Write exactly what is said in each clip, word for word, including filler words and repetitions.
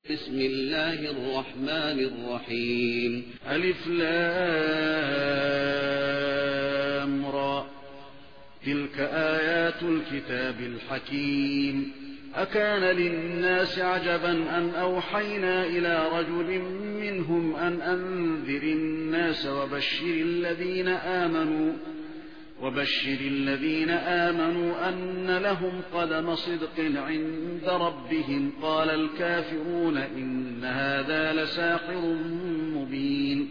بسم الله الرحمن الرحيم. ألف لام را، تلك آيات الكتاب الحكيم. أكان للناس عجبا أن أوحينا إلى رجل منهم أن أنذر الناس وبشر الذين آمنوا وبشر الذين آمنوا أن لهم قدم صدق عند ربهم. قال الكافرون إن هذا لساحر مبين.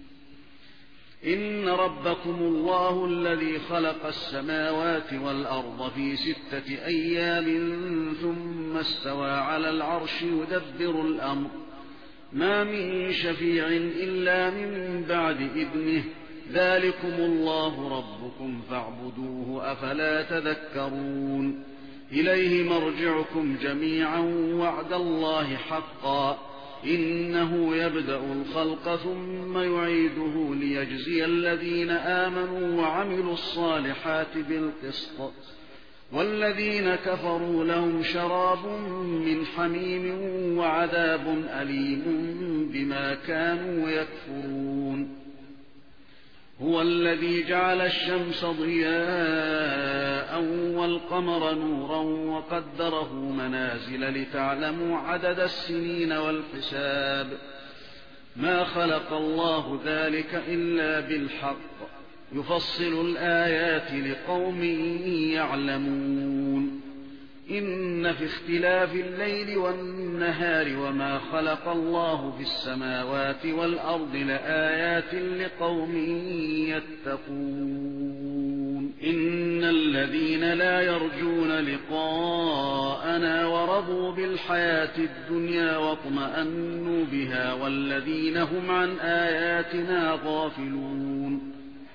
إن ربكم الله الذي خلق السماوات والأرض في ستة أيام ثم استوى على العرش يدبر الأمر، ما من شفيع إلا من بعد إذنه، ذلكم الله ربكم فاعبدوه أفلا تذكرون. إليه مرجعكم جميعا وعد الله حقا، إنه يبدأ الخلق ثم يعيده ليجزي الذين آمنوا وعملوا الصالحات بالقسط، والذين كفروا لهم شراب من حميم وعذاب أليم بما كانوا يكفرون. هو الذي جعل الشمس ضياء والقمر نورا وقدره منازل لتعلموا عدد السنين والحساب، ما خلق الله ذلك إلا بالحق، يفصل الآيات لقوم يعلمون. إن في اختلاف الليل والنهار وما خلق الله في السماوات والأرض لآيات لقوم يتقون. إن الذين لا يرجون لقاءنا ورضوا بالحياة الدنيا واطمأنوا بها والذين هم عن آياتنا غافلون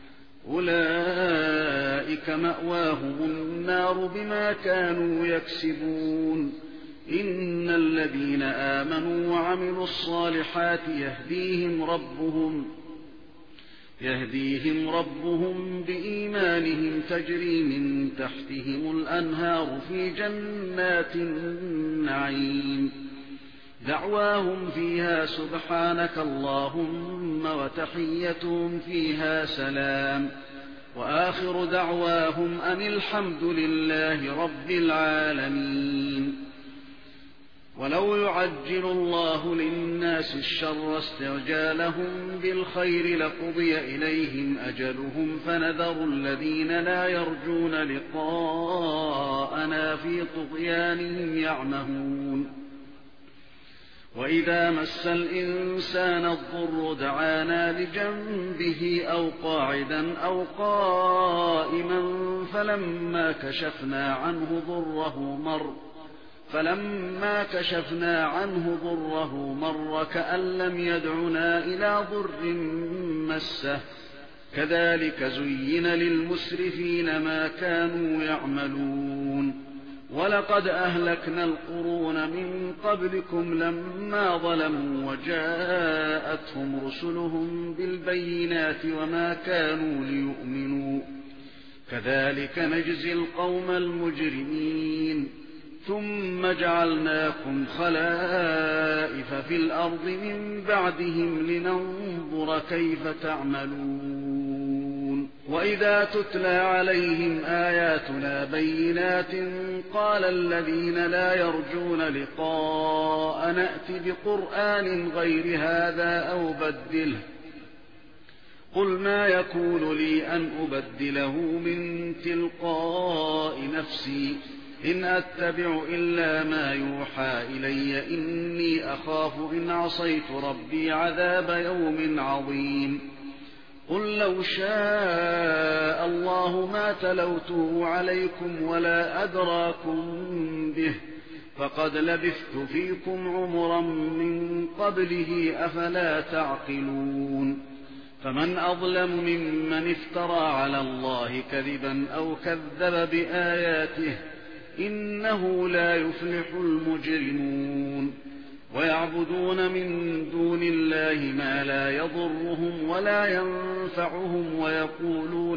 أولئك مأواهم النار بما كانوا يكسبون. إن الذين آمنوا وعملوا الصالحات يهديهم ربهم يهديهم ربهم بإيمانهم تجري من تحتهم الأنهار في جنات النعيم، دعواهم فيها سبحانك اللهم وتحيتهم فيها سلام، وآخر دعواهم أن الحمد لله رب العالمين. ولو يعجل الله للناس الشر استعجالهم بالخير لقضي إليهم أجلهم، فنذر الذين لا يرجون لقاءنا في طغيانهم يعمهون. وإذا مس الإنسان الضر دعانا لجنبه أو قاعدا أو قائما فلما كشفنا عنه ضره مر فلما كشفنا عنه ضره مر كأن لم يدعنا إلى ضر مسه، كذلك زين للمسرفين ما كانوا يعملون. ولقد أهلكنا القرون من قبلكم لما ظلموا وجاءتهم رسلهم بالبينات وما كانوا ليؤمنوا، كذلك نجزي القوم المجرمين. ثم جعلناكم خلائف في الأرض من بعدهم لننظر كيف تعملون. وإذا تتلى عليهم آياتنا بينات قال الذين لا يرجون لقاء نأت بقرآن غير هذا أو بدله، قل ما يكون لي أن أبدله من تلقاء نفسي إن أتبع إلا ما يوحى إلي إني أخاف إن عصيت ربي عذاب يوم عظيم. قل لو شاء الله ما تلوته عليكم ولا أدراكم به، فقد لبثت فيكم عمرا من قبله أفلا تعقلون. فمن أظلم ممن افترى على الله كذبا أو كذب بآياته، إنه لا يفلح المجرمون. ويعبدون من دون الله ما لا يضرهم ولا ينفعهم ويقولون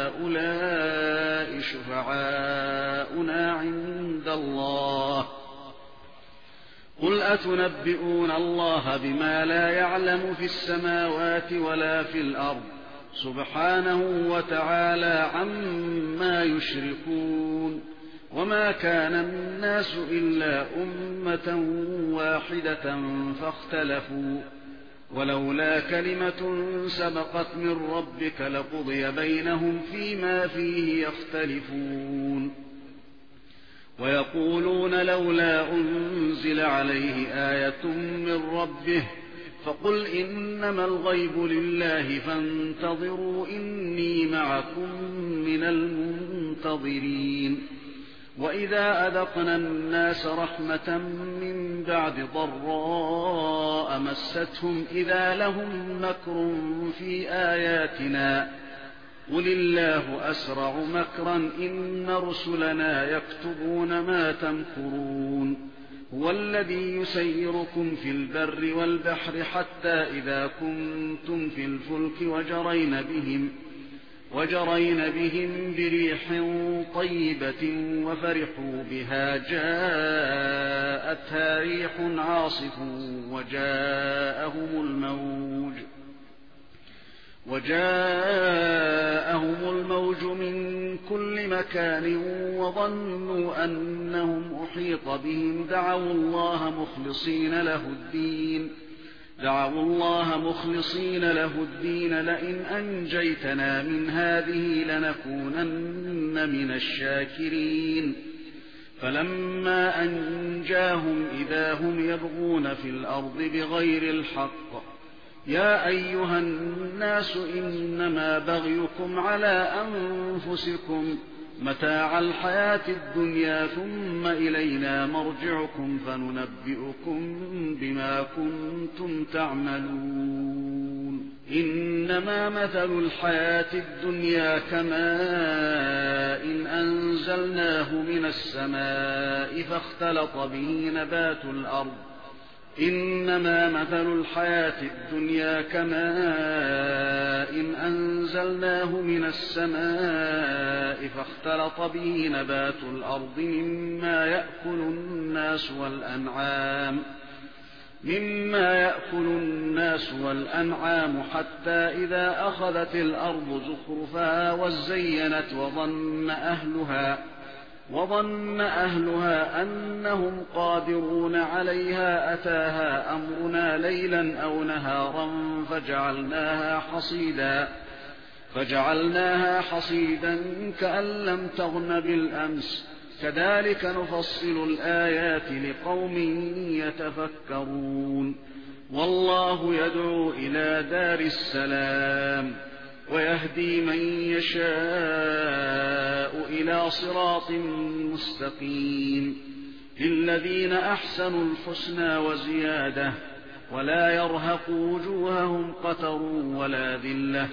هؤلاء شفعاؤنا عند الله، قل أتنبئون الله بما لا يعلم في السماوات ولا في الأرض سبحانه وتعالى عما يشركون. وما كان الناس إلا أمة واحدة فاختلفوا ولولا كلمة سبقت من ربك لقضي بينهم فيما فيه يختلفون. ويقولون لولا أنزل عليه آية من ربه فقل إنما الغيب لله فانتظروا إني معكم من المنتظرين. وإذا أذقنا الناس رحمة من بعد ضراء مستهم إذا لهم مكر في آياتنا قل الله أسرع مكرا إن رسلنا يكتبون ما تمكرون. هو الذي يسيركم في البر والبحر حتى إذا كنتم في الفلك وجرين بهم وجرين بهم بريح طيبة وفرحوا بها جاءتها ريح عاصف وجاءهم الموج وجاءهم الموج من كل مكان وظنوا أنهم أحيط بهم دعوا الله مخلصين له الدين دعوا الله مخلصين له الدين لئن أنجيتنا من هذه لنكونن من الشاكرين. فلما أنجاهم إذا هم يبغون في الأرض بغير الحق يا أيها الناس إنما بغيكم على أنفسكم متاع الحياة الدنيا ثم إلينا مرجعكم فننبئكم بما كنتم تعملون. إنما مثل الحياة الدنيا كماء إن أنزلناه من السماء فاختلط به نبات الأرض إنما مثل الحياة الدنيا كماء إن أنزلناه من السماء فاختلط به نبات الأرض مما يأكل الناس والأنعام مما يأكل الناس والأنعام حتى إذا أخذت الأرض زخرفها وزينت وظن أهلها وظن أهلها أنهم قادرون عليها أتاها أمرنا ليلا أو نهارا فجعلناها حصيدا فجعلناها حصيدا كأن لم تغن بالأمس كذلك نفصل الآيات لقوم يتفكرون. والله يدعو إلى دار السلام ويهدي من يشاء إلى صراط مستقيم. للذين أحسنوا الحسنى وزيادة ولا يرهق وجوههم قتر ولا ذلة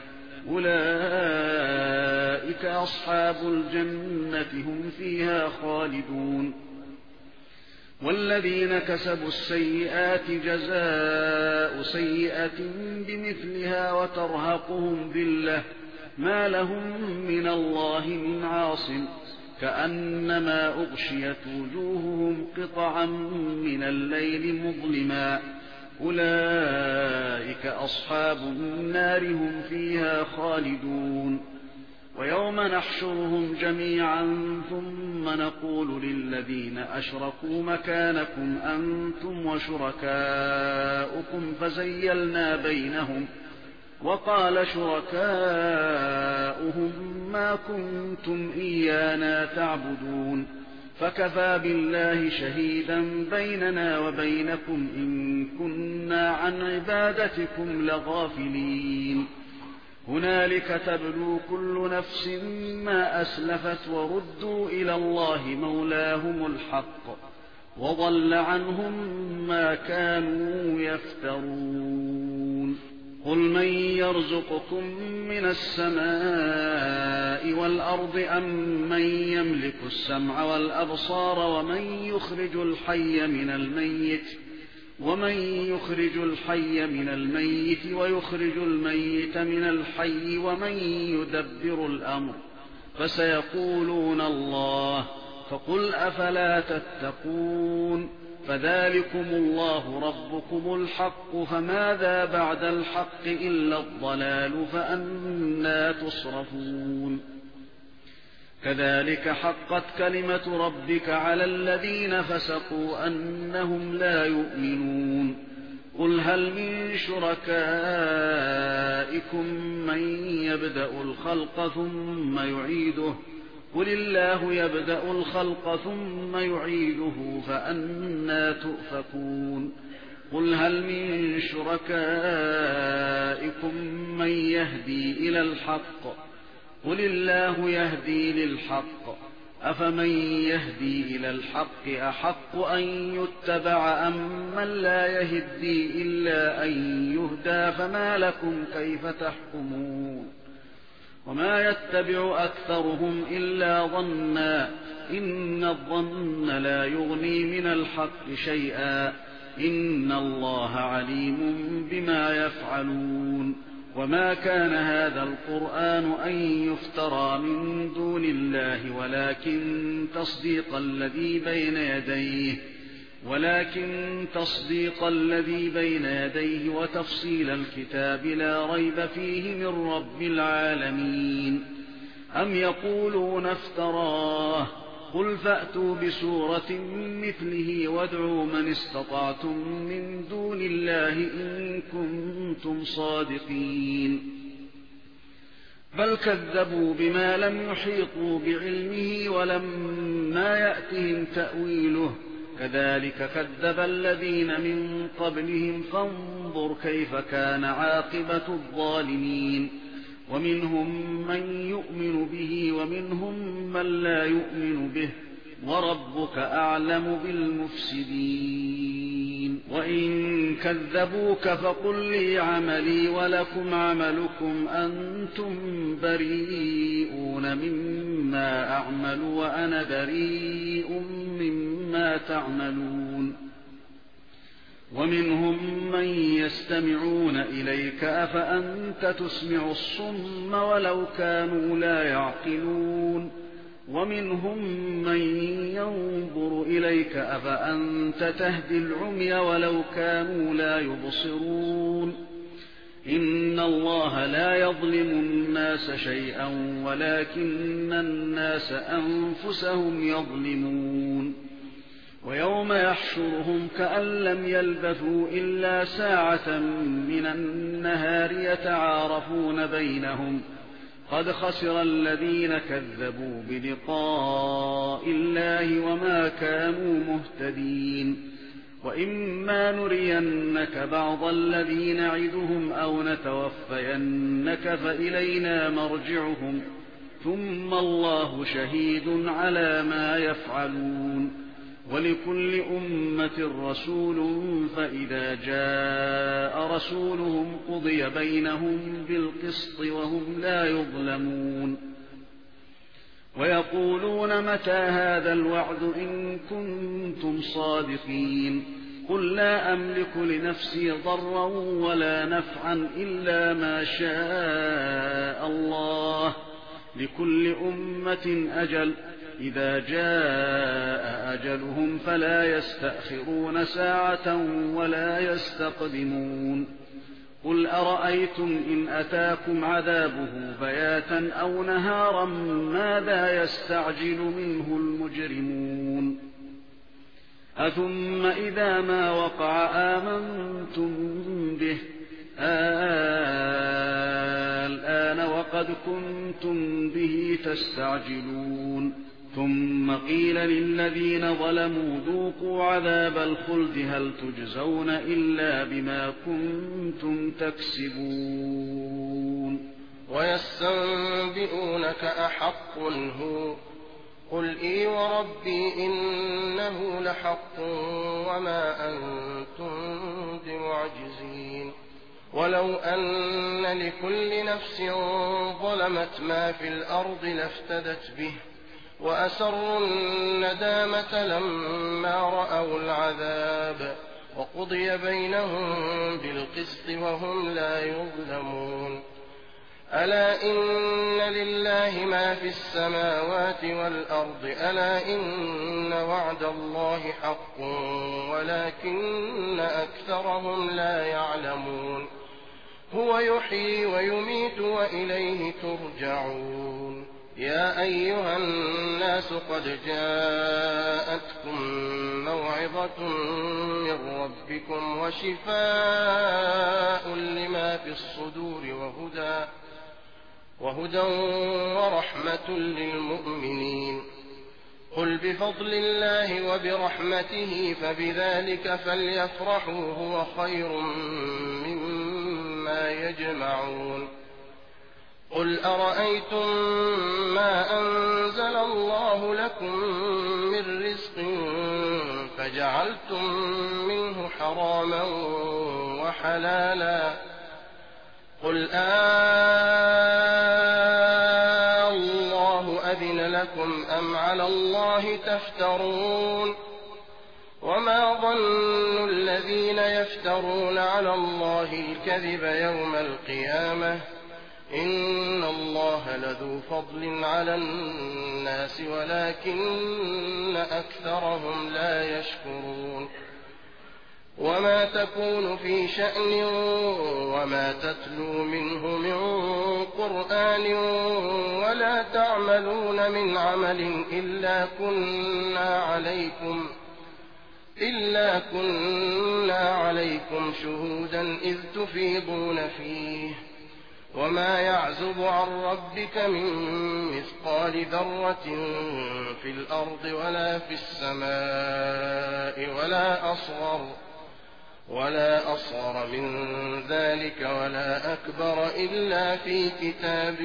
أولئك أصحاب الجنة هم فيها خالدون. والذين كسبوا السيئات جزاء سيئة بمثلها وترهقهم ذلة ما لهم من الله من عاصم كأنما أغشيت وجوههم قطعا من الليل مظلما أولئك أصحاب النار هم فيها خالدون. ويوم نحشرهم جميعا ثم نقول للذين أشركوا مكانكم أنتم وشركاؤكم فزيلنا بينهم وقال شركاؤهم ما كنتم إيانا تعبدون فكفى بالله شهيدا بيننا وبينكم إن كنا عن عبادتكم لغافلين. هنالك تبلو كل نفس ما أسلفت وردوا إلى الله مولاهم الحق وضل عنهم ما كانوا يفترون. قل من يرزقكم من السماء والأرض أم من يملك السمع والأبصار ومن يخرج الحي من الميت ومن يخرج الحي من الميت ويخرج الميت من الحي ومن يدبر الأمر فسيقولون الله فقل أفلا تتقون. فذلكم الله ربكم الحق، فماذا بعد الحق إلا الضلال، فأنى تصرفون. كذلك حقت كلمة ربك على الذين فسقوا أنهم لا يؤمنون. قل هل من شركائكم من يبدأ الخلق ثم يعيده، قل الله يبدأ الخلق ثم يعيده، فأنى تؤفكون. قل هل من شركائكم من يهدي إلى الحق، قل الله يهدي للحق، أفمن يهدي إلى الحق أحق أن يتبع أم من لا يهدي إلا أن يهدى، فما لكم كيف تحكمون. وما يتبع أكثرهم إلا ظنا، إن الظن لا يغني من الحق شيئا، إن الله عليم بما يفعلون. وما كان هذا القرآن أن يفترى من دون الله، ولكن تصديق الذي بين يديه ولكن تصديق الذي بين يديه وتفصيل الكتاب لا ريب فيه من رب العالمين. أم يقولون افتراه، قل فأتوا بسورة مثله وادعوا من استطعتم من دون الله إن كنتم صادقين. بل كذبوا بما لم يحيطوا بعلمه ولما يأتهم تأويله، كذلك كذب الذين من قبلهم، فانظر كيف كان عاقبة الظالمين. ومنهم من يؤمن به ومنهم من لا يؤمن به، وربك أعلم بالمفسدين. وإن كذبوك فقل لي عملي ولكم عملكم، أنتم بريئون مما أعمل وأنا بريء مما تعملون. ومنهم من يستمعون إليك، أفأنت تسمع الصم ولو كانوا لا يعقلون. ومنهم من ينظر إليك، أفأنت تهدي العمي ولو كانوا لا يبصرون. إن الله لا يظلم الناس شيئا ولكن الناس أنفسهم يظلمون. ويوم يحشرهم كأن لم يلبثوا إلا ساعة من النهار يتعارفون بينهم، قد خسر الذين كذبوا بلقاء الله وما كانوا مهتدين. وإما نرينك بعض الذي نعدهم أو نتوفينك فإلينا مرجعهم، ثم الله شهيد على ما يفعلون. ولكل أمة رسول، فإذا جاء رسولهم قضي بينهم بالقسط وهم لا يظلمون. ويقولون متى هذا الوعد إن كنتم صادقين. قل لا أملك لنفسي ضرا ولا نفعا إلا ما شاء الله، لكل أمة أجل، إذا جاء أجلهم فلا يستأخرون ساعة ولا يستقدمون. قل أرأيتم إن أتاكم عذابه بياتا أو نهارا ماذا يستعجل منه المجرمون. أثم إذا ما وقع آمنتم به، الآن وقد كنتم به تستعجلون. ثم قيل للذين ظلموا ذوقوا عذاب الخلد هل تجزون إلا بما كنتم تكسبون. ويستنبئونك أحق هو، قل إي وربي إنه لحق وما أنتم بمعجزين. ولو أن لكل نفس ظلمت ما في الأرض لافتدت به، وأسروا الندامة لما رأوا العذاب، وقضي بينهم بالقسط وهم لا يظلمون. ألا إن لله ما في السماوات والأرض ألا إن وعد الله حق ولكن أكثرهم لا يعلمون هو يحيي ويميت وإليه ترجعون يا أيها الناس قد جاءتكم موعظة من ربكم وشفاء لما في الصدور وهدى وهدى ورحمة للمؤمنين قل بفضل الله وبرحمته فبذلك فليفرحوا هو خير مما يجمعون قل أرأيتم ما أنزل الله لكم من رزق فجعلتم منه حراما وحلالا قل آه الله أذن لكم أم على الله تفترون وما ظن الذين يفترون على الله الكذب يوم القيامة إن الله لذو فضل على الناس ولكن أكثرهم لا يشكرون وما تكون في شأن وما تتلو منه من قرآن ولا تعملون من عمل إلا كنا عليكم إلا كنا عليكم شهودا إذ تفيضون فيه وما يعزب عن ربك من مثقال ذرة في الأرض ولا في السماء ولا أصغر ولا أصغر من ذلك ولا أكبر إلا في كتاب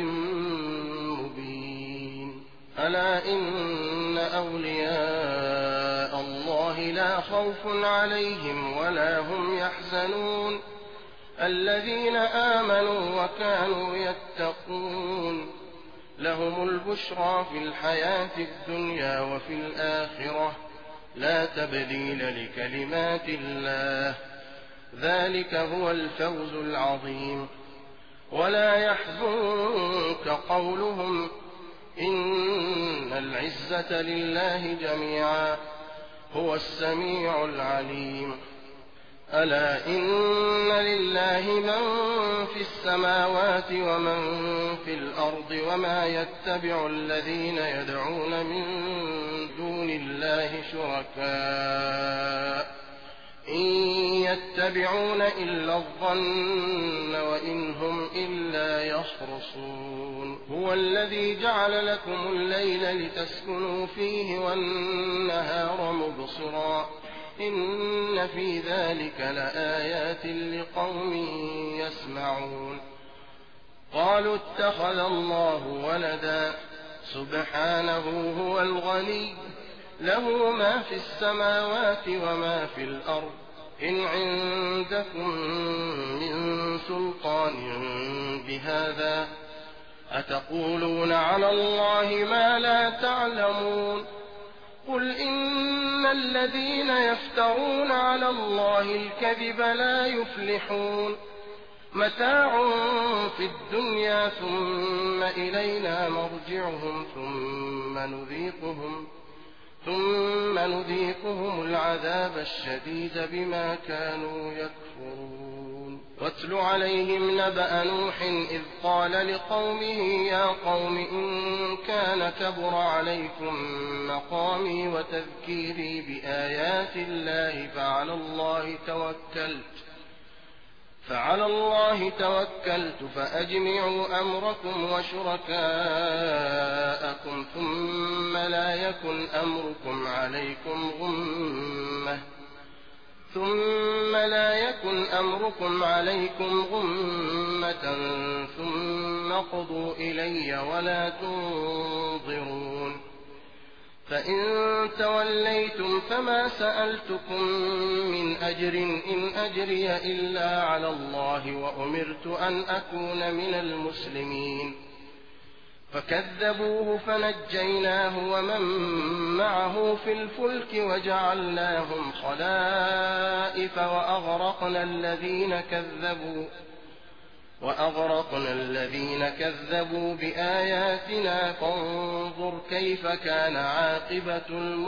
مبين ألا إن أولياء الله لا خوف عليهم ولا هم يحزنون الذين آمنوا وكانوا يتقون لهم البشرى في الحياة الدنيا وفي الآخرة لا تبديل لكلمات الله ذلك هو الفوز العظيم ولا يحزنك قولهم إن العزة لله جميعا هو السميع العليم ألا إن لله من في السماوات ومن في الأرض وما يتبع الذين يدعون من دون الله شركاء إن يتبعون إلا الظن وإن هم إلا يخرصون هو الذي جعل لكم الليل لتسكنوا فيه والنهار مبصرا إن في ذلك لآيات لقوم يسمعون قالوا اتخذ الله ولدا سبحانه هو الغني له ما في السماوات وما في الأرض إن عندكم من سلطان بهذا أتقولون على الله ما لا تعلمون قل إن الذين يفترون على الله الكذب لا يفلحون متاع في الدنيا ثم إلينا مرجعهم ثم نذيقهم ثم نذيقهم العذاب الشديد بما كانوا يكفرون واتل عليهم نبأ نوح إذ قال لقومه يا قوم إن كان كبر عليكم مقامي وتذكيري بآيات الله فعلى الله توكلت فعلى الله توكلت فأجمعوا أمركم وشركاءكم ثم لا يكن أمركم عليكم غمة ثم لا يكن أمركم عليكم غمة ثم قضوا إلي ولا تنظرون فإن توليتم فما سألتكم من أجر إن أجري إلا على الله وأمرت أن أكون من المسلمين فكذبوه فنجيناه ومن معه في الفلك وجعلناهم خلائف وأغرقنا الذين كذبوا وأغرقنا الذين كذبوا بآياتنا فانظر كيف كان عاقبة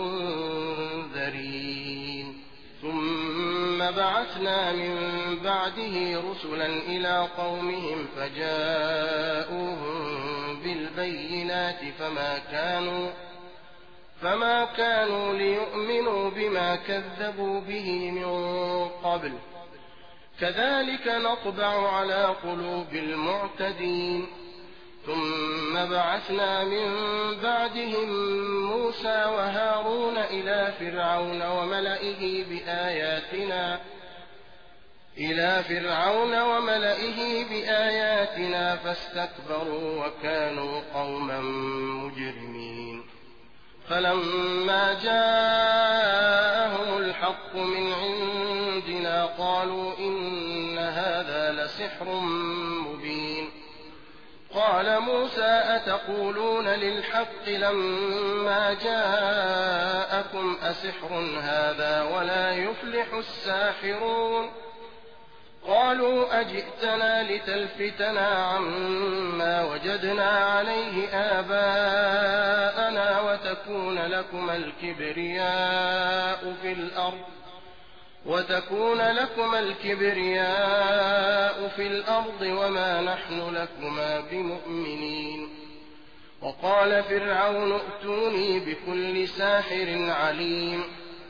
المنذرين ثم بعثنا من بعده رسلا إلى قومهم فجاءوهم بالبينات فما كانوا فما كانوا ليؤمنوا بما كذبوا به من قبل كذلك نطبع على قلوب المعتدين ثم بعثنا من بعدهم موسى وهارون إلى فرعون وملئه بآياتنا إلى فرعون وملئه بآياتنا فاستكبروا وكانوا قوما مجرمين فلما جاءهم الحق من عندنا قالوا إن هذا لسحر مبين قال موسى أتقولون للحق لما جاءكم أسحر هذا ولا يفلح الساحرون قالوا أجئتنا لتلفتنا عما وجدنا عليه آباءنا وتكون لكما الكبرياء في الأرض وتكون لكما الكبرياء في الأرض وما نحن لكما بمؤمنين وقال فرعون ائتوني بكل ساحر عليم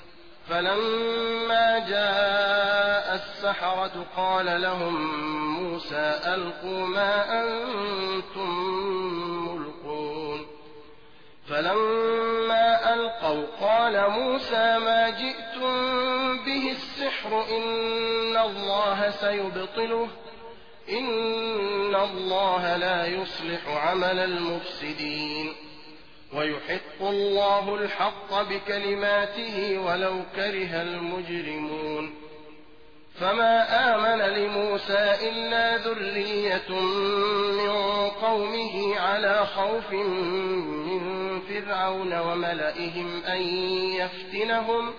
فلما جاء السحرة قال لهم موسى ألقوا ما أنتم ملقون فلما ألقوا قال موسى ما جئتم به السحر إن الله سيبطله إن الله لا يصلح عمل المفسدين ويحق الله الحق بكلماته ولو كره المجرمون فما آمن لموسى إلا ذرية من قومه على خوف من فرعون وملئهم أن يفتنهم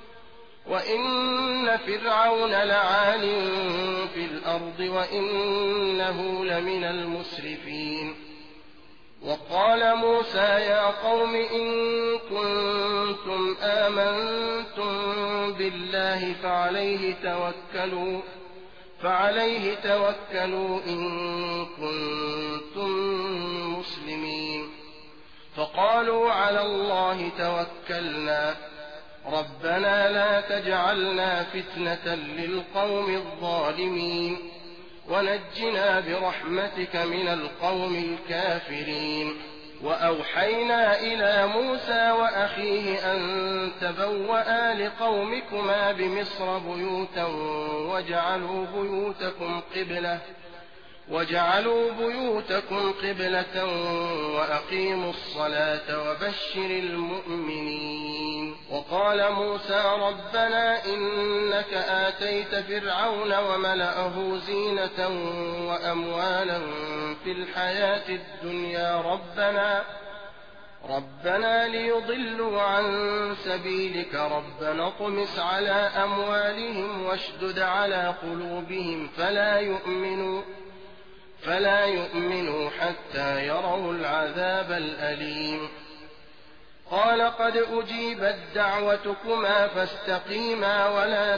وإن فرعون لعال في الأرض وإنه لمن المسرفين وقال موسى يا قوم إن كنتم آمنتم بالله فعليه توكلوا فعليه توكلوا إن كنتم مسلمين فقالوا على الله توكلنا ربنا لا تجعلنا فتنة للقوم الظالمين ونجنا برحمتك من القوم الكافرين وأوحينا إلى موسى وأخيه أن تبوأ لقومكما بمصر بيوتا وجعلوا بيوتكم قبلة وجعلوا بيوتكم قبلة وأقيموا الصلاة وبشر المؤمنين وقال موسى ربنا إنك آتيت فرعون وملأه زينة وأموالا في الحياة الدنيا ربنا ربنا ليضلوا عن سبيلك ربنا اطمس على أموالهم واشدد على قلوبهم فلا يؤمنوا فلا يؤمنوا حتى يروا العذاب الأليم قال قد أجيبت دعوتكما فاستقيما ولا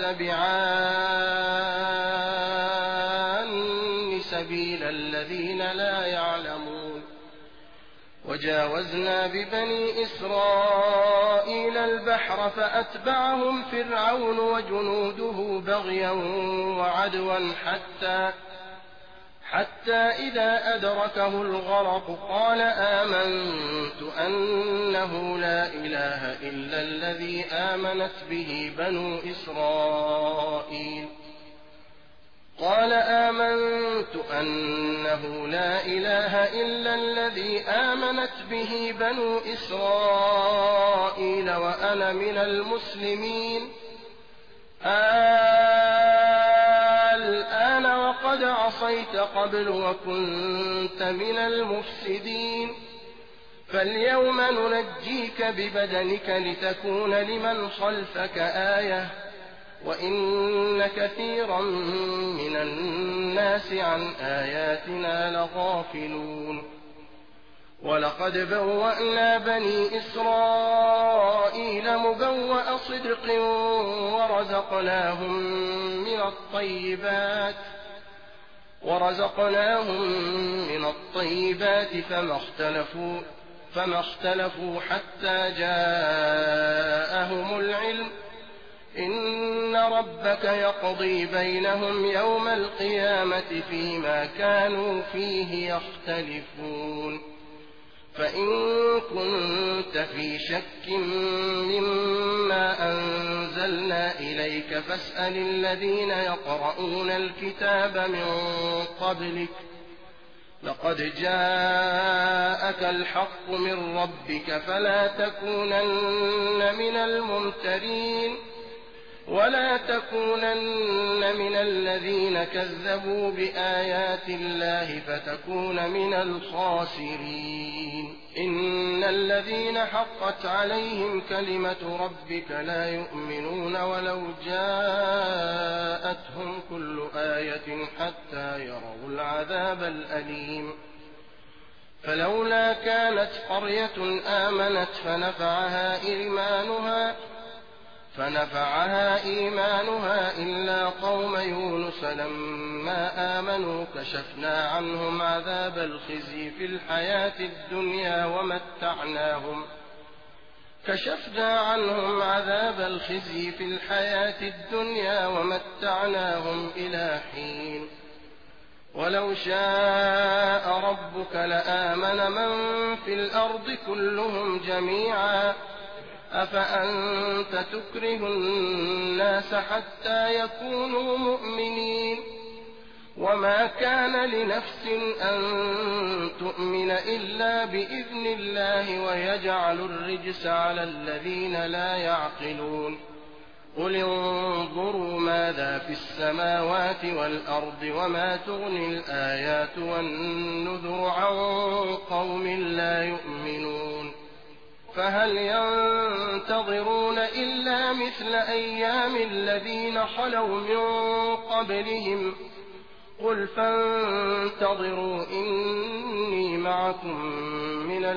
تتبعان سبيل الذين لا يعلمون وجاوزنا ببني إسرائيل البحر فأتبعهم فرعون وجنوده بغيا وعدوا حتى حتى إذا أدركه الغرق قال آمنت أنه لا إله إلا الذي آمنت به بنو إسرائيل قال آمنت أنه لا إله إلا الذي آمنت به بنو إسرائيل وأنا من المسلمين الآن وقد عصيت قبل وكنت من المفسدين فاليوم ننجيك ببدنك لتكون لمن خلفك آية وإن كثيرا من الناس عن آياتنا لغافلون ولقد بوأنا بني إسرائيل مبوأ صدق ورزقناهم من الطيبات ورزقناهم من الطيبات فما اختلفوا فما اختلفوا حتى جاءهم العلم إن ربك يقضي بينهم يوم القيامة فيما كانوا فيه يختلفون فإن كنت في شك مما أنزلنا إليك فاسأل الذين يقرؤون الكتاب من قبلك لقد جاءك الحق من ربك فلا تكونن من الممترين ولا تكونن من الذين كذبوا بآيات الله فتكون من الخاسرين إن الذين حقت عليهم كلمة ربك لا يؤمنون ولو جاءتهم كل آية حتى يروا العذاب الأليم فلولا كانت قرية آمنت فنفعها إيمانها فنفعها إيمانها إلا قوم يونس لما آمنوا كشفنا عنهم عذاب الخزي في الحياة الدنيا ومتعناهم كشفنا عنهم عذاب الخزي في الحياة الدنيا ومتعناهم إلى حين ولو شاء ربك لآمن من في الأرض كلهم جميعا أفأنت تكره الناس حتى يكونوا مؤمنين وما كان لنفس أن تؤمن إلا بإذن الله ويجعل الرجس على الذين لا يعقلون قل انظروا ماذا في السماوات والأرض وما تغني الآيات والنذر عن قوم لا يؤمنون فهل ينتظرون إلا مثل أيام الذين خلوا من قبلهم قل فانتظروا إني معكم من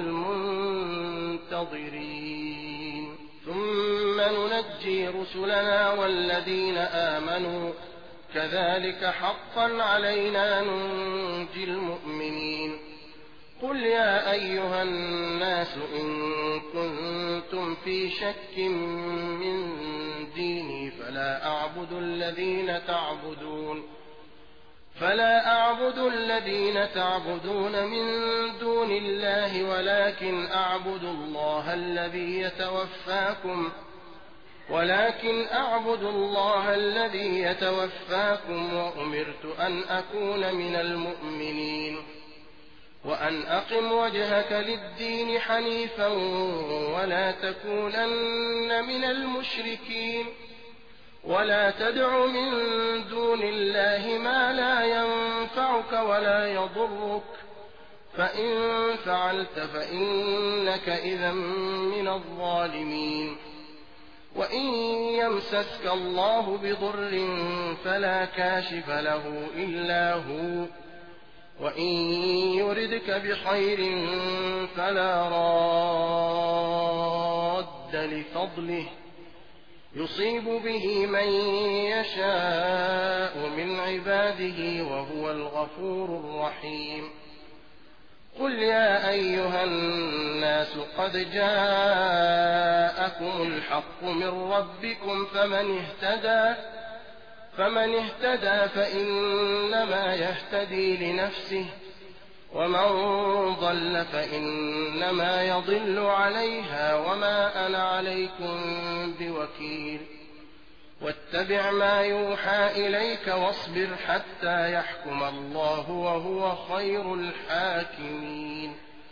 المنتظرين ثم ننجي رسلنا والذين آمنوا كذلك حقا علينا ننجي المؤمنين قل يا أيها الناس إن كنتم في شك من ديني فلا أعبد الذين تعبدون فلا أعبد الذين تعبدون من دون الله ولكن أعبد الله الذي يتوفاكم ولكن أعبد الله الذي يتوفاكم وأمرت أن أكون من المؤمنين وأن أقم وجهك للدين حنيفا ولا تكونن من المشركين ولا تدع من دون الله ما لا ينفعك ولا يضرك فإن فعلت فإنك إذا من الظالمين وإن يمسسك الله بضر فلا كاشف له إلا هو وإن يردك بخير فلا راد لفضله يصيب به من يشاء من عباده وهو الغفور الرحيم قل يا أيها الناس قد جاءكم الحق من ربكم فمن اهتدى فمن اهتدى فإنما يهتدي لنفسه ومن ضل فإنما يضل عليها وما أنا عليكم بوكيل واتبع ما يوحى إليك واصبر حتى يحكم الله وهو خير الحاكمين